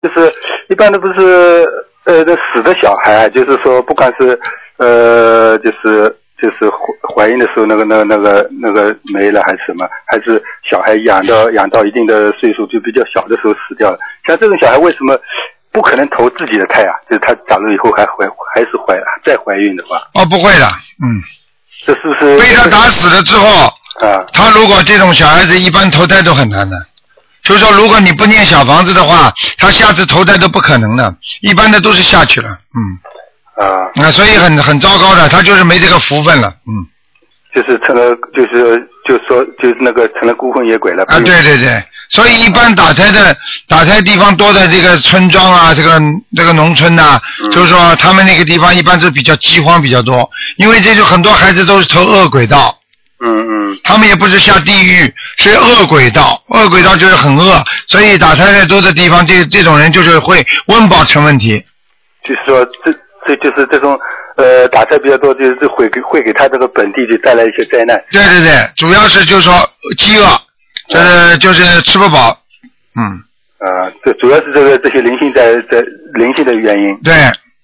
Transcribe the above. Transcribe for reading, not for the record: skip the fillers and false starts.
就是一般的不是那死的小孩，就是说不管是就是怀孕的时候那个没了还是什么，还是小孩养到一定的岁数就比较小的时候死掉了。像这种小孩为什么不可能投自己的胎啊？就是他假如以后还是再怀孕的话。 哦，不会的， 这是不是被他打死了之后啊？ 他如果这种小孩子一般投胎都很难的。就是说如果你不念小房子的话，他下次投胎都不可能的，一般的都是下去了。所以很糟糕的，他就是没这个福分了。 就是成了就是那个成了孤魂野鬼了。 啊，对对对，所以一般打胎地方多的这个村庄啊，这个农村呐，就是说他们那个地方一般是比较饥荒比较多，因为这就很多孩子都是投恶轨道。他们也不是下地狱，是恶轨道，恶轨道就是很恶，所以打胎太多的地方，这种人就是会温饱成问题。 就是说这就是这种打胎比较多，就是会给他这个本地就带来一些灾难。 对对对，主要是就是说饥饿，就是吃不饱。 这主要是这些灵性的原因。 对，